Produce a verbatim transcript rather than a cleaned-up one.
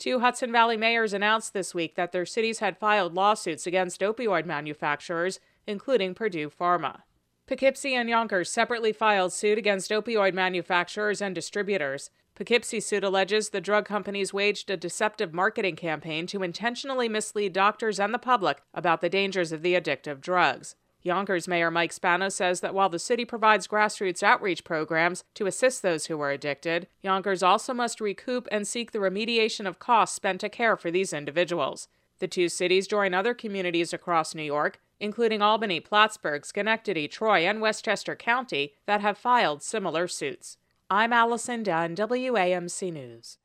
Two Hudson Valley mayors announced this week that their cities had filed lawsuits against opioid manufacturers, including Purdue Pharma. Poughkeepsie and Yonkers separately filed suit against opioid manufacturers and distributors. Poughkeepsie's suit alleges the drug companies waged a deceptive marketing campaign to intentionally mislead doctors and the public about the dangers of the addictive drugs. Yonkers Mayor Mike Spano says that while the city provides grassroots outreach programs to assist those who are addicted, Yonkers also must recoup and seek the remediation of costs spent to care for these individuals. The two cities join other communities across New York, including Albany, Plattsburgh, Schenectady, Troy, and Westchester County, that have filed similar suits. I'm Allison Dunn, W A M C News.